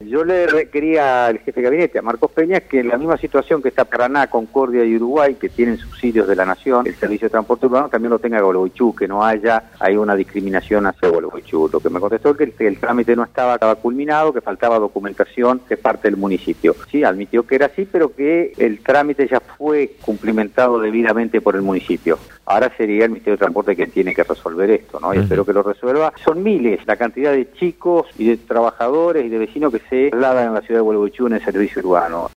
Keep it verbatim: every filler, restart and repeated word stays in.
Yo le requería al jefe de gabinete, a Marcos Peña, que en la misma situación que está Paraná, Concordia y Uruguay, que tienen subsidios de la Nación, el servicio de transporte urbano también lo tenga Gualeguaychú, que no haya hay una discriminación hacia Gualeguaychú. Lo que me contestó es que el, que el trámite no estaba, estaba culminado, que faltaba documentación de parte del municipio. Sí, admitió que era así, pero que el trámite ya fue cumplimentado debidamente por el municipio. Ahora sería el Ministerio de Transporte quien tiene que resolver esto, ¿no? Y uh-huh. espero que lo resuelva. Son miles la cantidad de chicos y de trabajadores y de vecinos que se trasladan en la ciudad de Gualeguaychú en el servicio urbano.